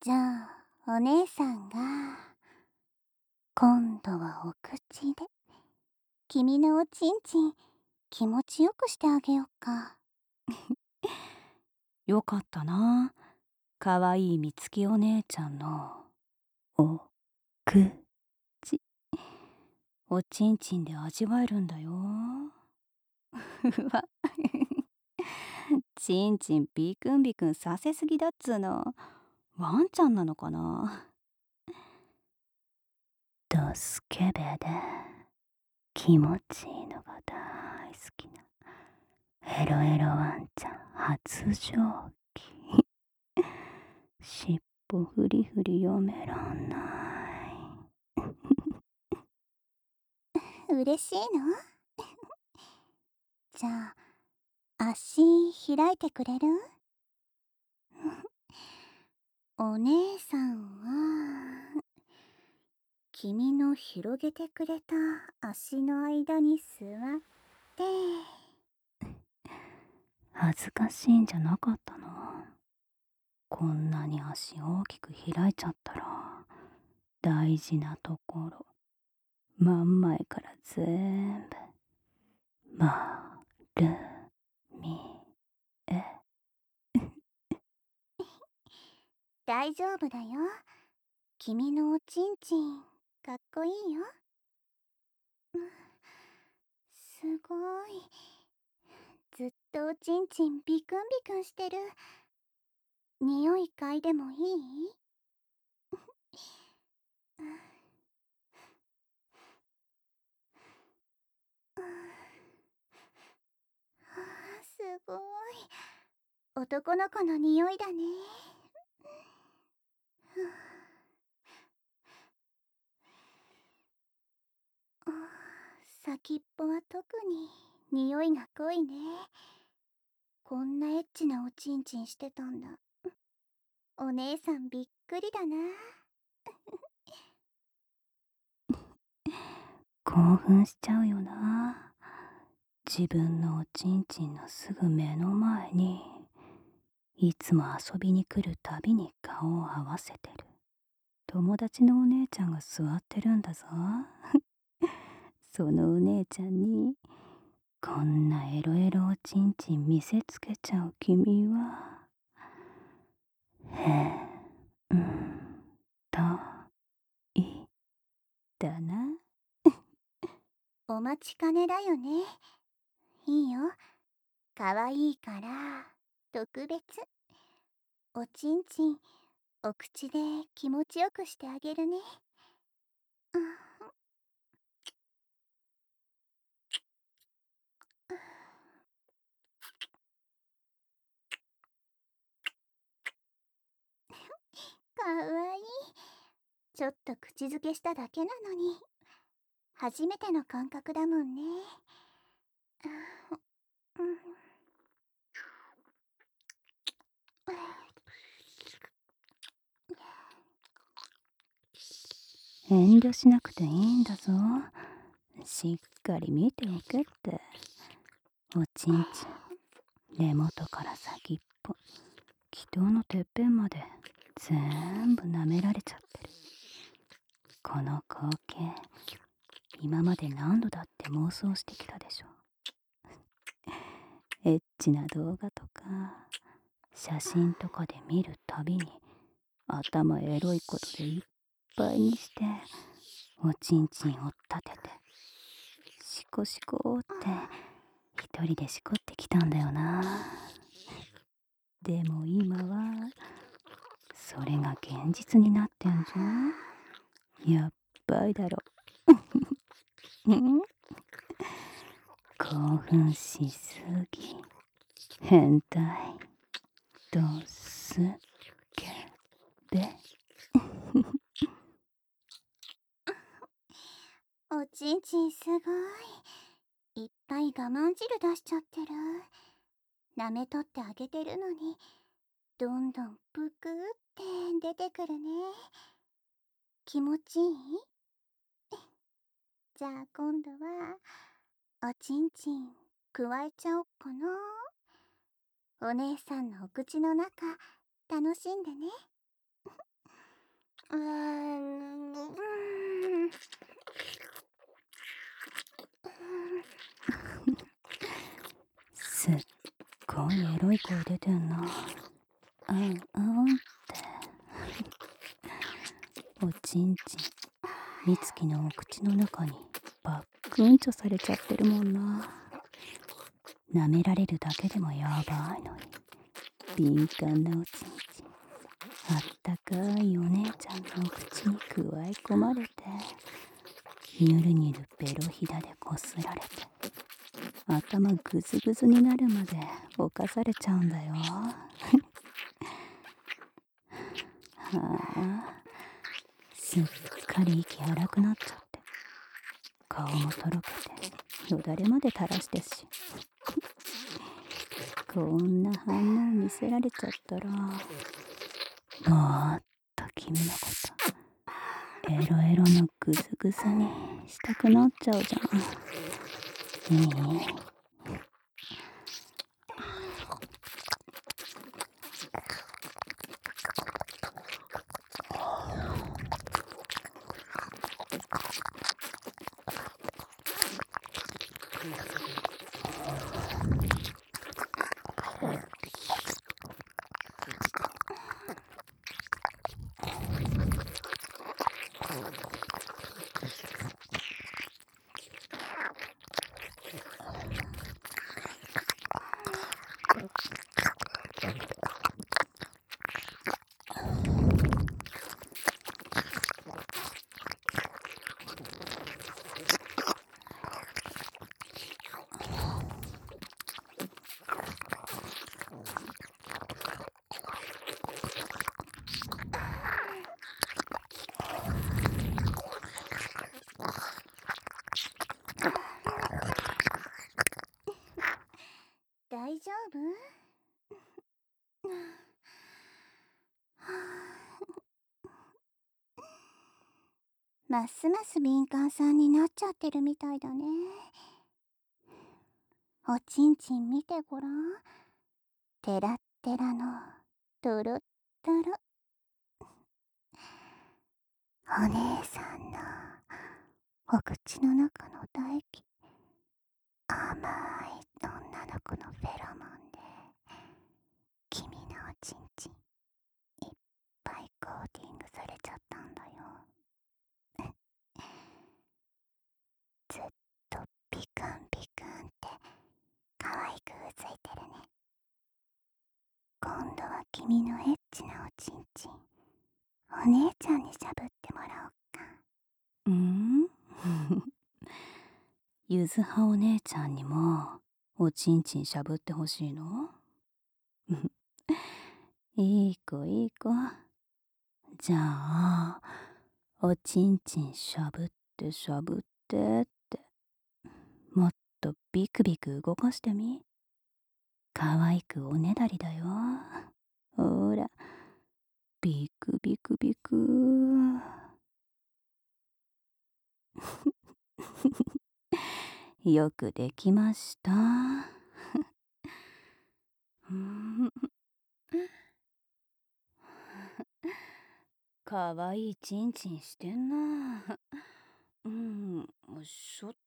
じゃあ、お姉さんが、今度はお口で、君のおちんちん、気持ちよくしてあげよっか。 よかったな。かわいいみつきお姉ちゃんの、お、くち。おちんちんで味わえるんだよ。ふわ。ちんちんビクンビクンさせすぎだっつーの。ワンちゃんなのかな。ドスケベで気持ちいいのが大好きなエロエロワンちゃん発情期。しっぽフリフリ読めらんない。 嬉しいの？じゃあ、足開いてくれる？お姉さんは、君の広げてくれた足の間に座って、 恥ずかしいんじゃなかったの？こんなに足大きく開いちゃったら大事なところ真ん前から全部まるみえ。 大丈夫だよ。君のおちんちん、かっこいいよ。すごい。ずっとおちんちんビクンビクンしてる。匂い嗅いでもいい？すごい。男の子の匂いだね。先っぽは特に匂いが濃いね。こんなエッチなおちんちんしてたんだ。お姉さんびっくりだな。 興奮しちゃうよな。自分のおちんちんのすぐ目の前にいつも遊びに来るたびに顔を合わせてる友達のお姉ちゃんが座ってるんだぞ。そのお姉ちゃんにこんなエロエロおちんちん見せつけちゃう君はへうんといだな。 お待ちかねだよね。いいよ。かわいいから、特別。おちんちん、お口で気持ちよくしてあげるね。かわいい。ちょっと口づけしただけなのに、初めての感覚だもんね。うん。 遠慮しなくていいんだぞ。しっかり見ておけって。おちんちん根元から先っぽ気筒のてっぺんまで全部舐められちゃってる。この光景今まで何度だって妄想してきたでしょ。エッチな動画とか写真とかで見るたびに頭エロいことでいっぱいにしておちんちんを立ててシコシコって一人でしこってきたんだよな。でも今はそれが現実になってんぞ。やっばいだろ。興奮しすぎ変態ドスケベ。 おちんちんすごい。いっぱい我慢汁出しちゃってる。舐めとってあげてるのに、どんどんぷくって出てくるね。気持ちいい？じゃあ今度は、おちんちん、くわえちゃおっかな。お姉さんのお口の中、楽しんでね。 すっごいエロい声出てんな。あんあんっておちんちんみつきのお口の中にバックンチョされちゃってるもんな。舐められるだけでもやばいのに敏感なおちんちん、あったかいお姉ちゃんのお口にくわえ込まれて、ニュルニュルベロひだでこすられて、頭グズグズになるまで犯されちゃうんだよ。はあ、すっかり息荒くなっちゃって、顔もとろけてよだれまで垂らしてし、こんな反応見せられちゃったら、もっと君のことエロエロのグズグズにしたくなっちゃうじゃん。いい？ 大丈夫？ますます敏感さんになっちゃってるみたいだね。おちんちん見てごらん。テラッテラのトロットロ。お姉さんのお口の中の唾液、甘い女の子のフェロモンで君のおちんちんいっぱいコーティングされちゃったんだよ。ずっとピクンピクンって可愛くうずいてるね。今度は君のエッチなおちんちんお姉ちゃんにしゃぶってもらおっか。 ゆずはお姉ちゃんにもおちんちんしゃぶってほしいの？いい子いい子。じゃあおちんちんしゃぶってしゃぶってって、もっとビクビク動かしてみ。かわいくおねだりだよ。ほらビクビクビク。よくできました。かわいいちんちんしてんな。しょった。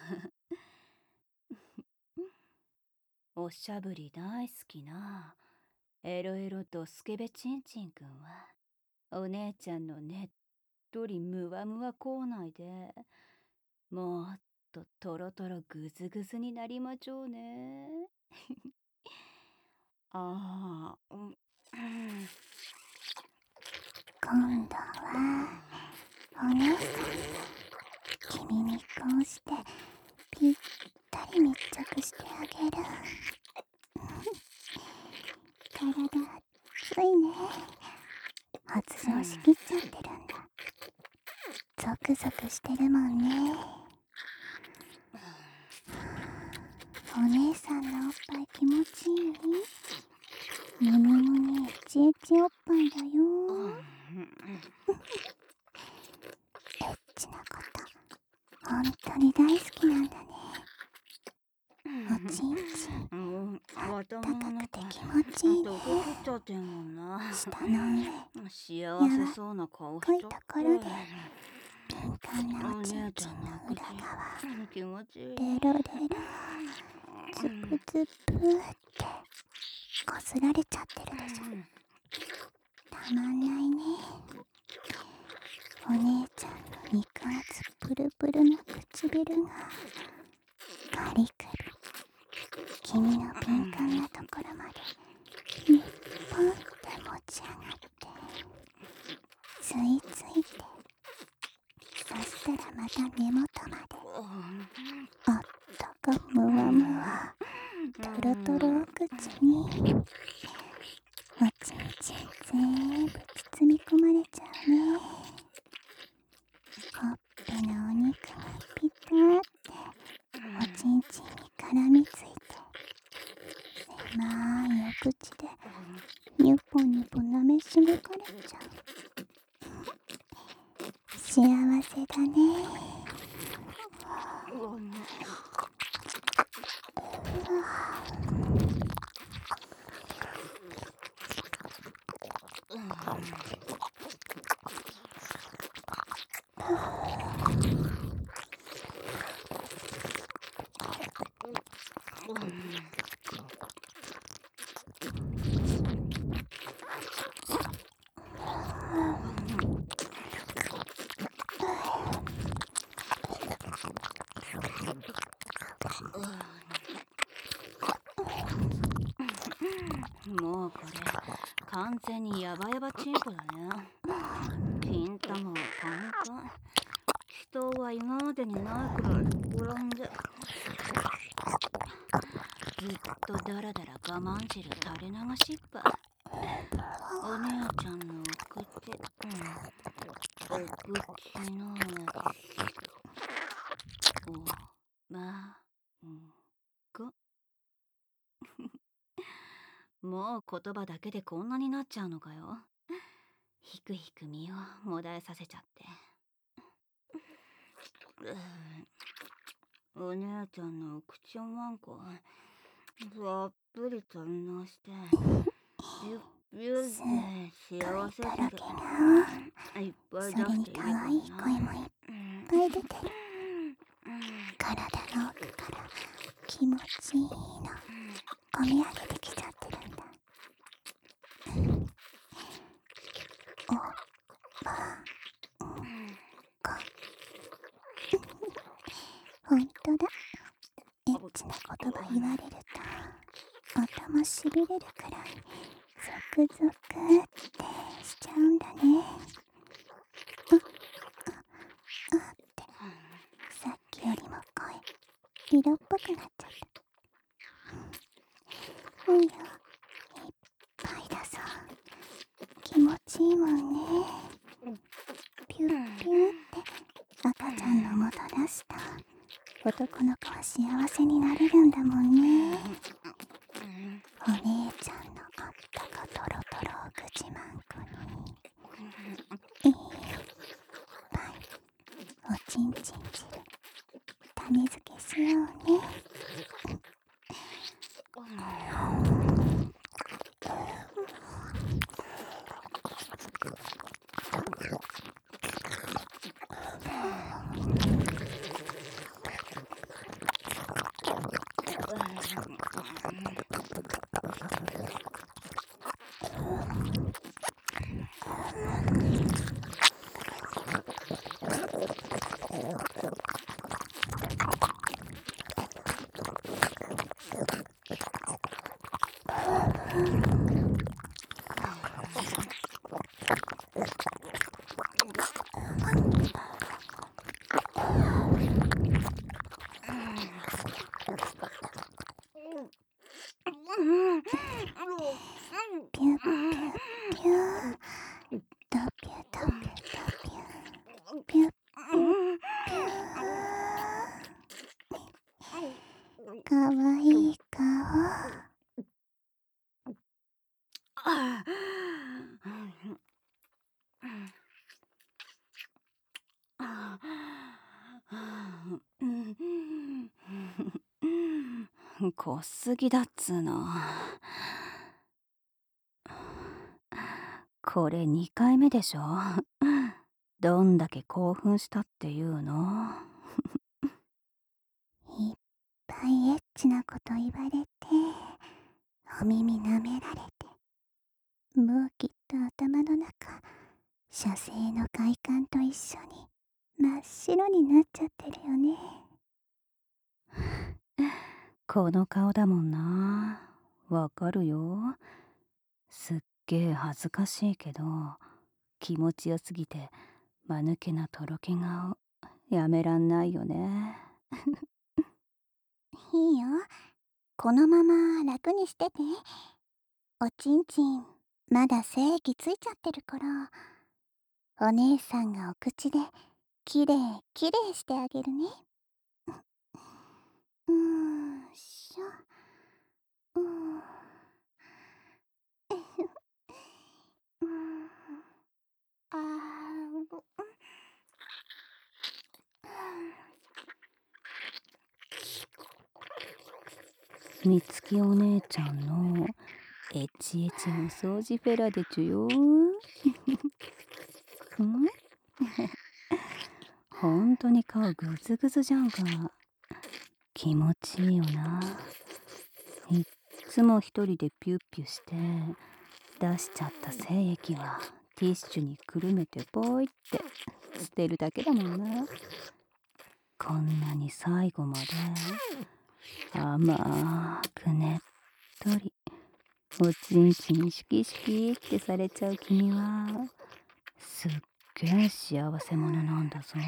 おしゃぶり大好きなエロエロとスケベちんちんくんは、お姉ちゃんのねっとりむわむわ口内でもっとトロトログズグズになりまちょうね。ああ、 今度はお姉さん君にこうしてぴったり密着してあげる。体熱いね。発情しきっちゃってるんだ。ゾクゾクしてるもんね。お姉さんのおっぱい気持ちいい？むにむにエチエチおっぱいだよ。エッチなことほんとに大好きなんだね。おちんちんあったかくて気持ちいいね。 溶けきっちゃってんもんな。 舌の幸せそうな顔し上、 ちゃっ濃いところでて。 敏感なおおちん姉ちゃんちんのの口裏側、 気持ちいい。 デロデロ、ズプズプってこすられちゃってるでしょ。たまんないね。お姉ちゃんの肉厚プルプルな唇がカリカリ、君の敏感なところまでニッポンって持ち上がってついついて、そしたらまた根元まであったかむわむわトロトロお口におちんちん全部包み込まれちゃうね。ほっぺのお肉がピターっておちんちんに絡みついて、狭いお口でニュポニュポ舐めしめかれちゃう。幸せだね。 もうこれ完全にヤバヤバチンコだね。金玉はパンパン。人は今までにないくらい膨らんで、ずっとダラダラ我慢汁垂れ流しっぱ。お姉ちゃんのお口、お口のおまんこ。もう言葉だけでこんなになっちゃうのかよ。ひくひく身をもだえさせちゃって。お姉ちゃんのお口おまんこたっぷり取り直してピュッピュッって幸せとろけてがいっぱいそれに出していい可愛い声もいっぱい出てる。体の奥から気持ちいいの込み上げてきちゃってるんだ。おばこほんとだ。エッチな言葉言われると頭しびれるくらいゾクゾクってしちゃうんだね。ってさっきよりも声色っぽくなっちゃった。いいよ、いっぱいだぞ。気持ちいいもんね。ピュッピュッって赤ちゃんの元出した男の子は幸せになれるんだもんね。お姉ちゃんのあったかトロトロお口まんこにいっぱいおちんちん汁種付けしようね。ピュッピュッピュードピュドピュドピュピュッピュッピューかわいい顔。 濃すぎだっつーの。 これ2回目でしょ。どんだけ興奮したっていうの。 いっぱいエッチなこと言われて、お耳舐められて、もうきっと頭の中、射精の快感と一緒に真っ白になっちゃってるよね。 この顔だもんな。わかるよ。すっげえ恥ずかしいけど、気持ちよすぎて間抜けなとろけ顔やめらんないよね。 いいよ。このまま楽にしてて。おちんちん、まだ精液ついちゃってるから、お姉さんがお口で、きれいきれいしてあげるね。しょ。うーん。うーん。あー、 みつきお姉ちゃんのエチエチお掃除フェラでちゅよ。んほんとに顔グズグズじゃんか。気持ちいいよな。いっつも一人でピュッピュして出しちゃった精液はティッシュにくるめてポイって捨てるだけだもんな。こんなに最後まで甘くねっとりおちんちんシキシキってされちゃう君はすっげえ幸せ者なんだぞ。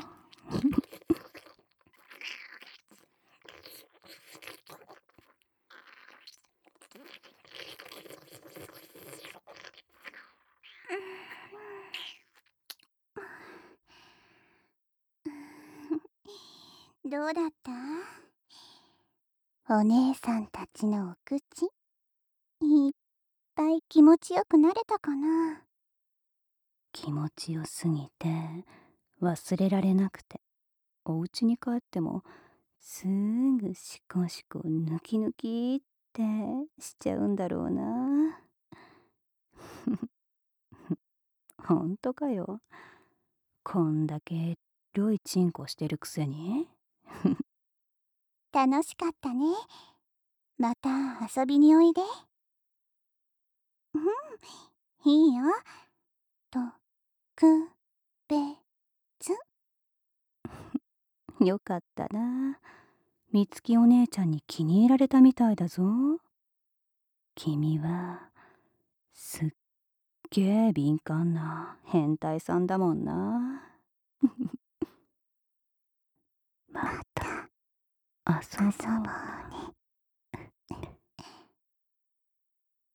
どうだった？お姉さんたちのお口、いっぱい気持ちよくなれたかな？ 気持ちよすぎて忘れられなくて、お家に帰ってもすぐシコシコヌキヌキってしちゃうんだろうな。ほんとかよ。こんだけエロいチンコしてるくせに。 楽しかったね。また遊びにおいで。うん、いいよ。と、く、べ、つ。 よかったな。みつきお姉ちゃんに気に入られたみたいだぞ。君はすっげえ敏感な変態さんだもんな。ままたた遊ぼう遊ぼうな。 ね。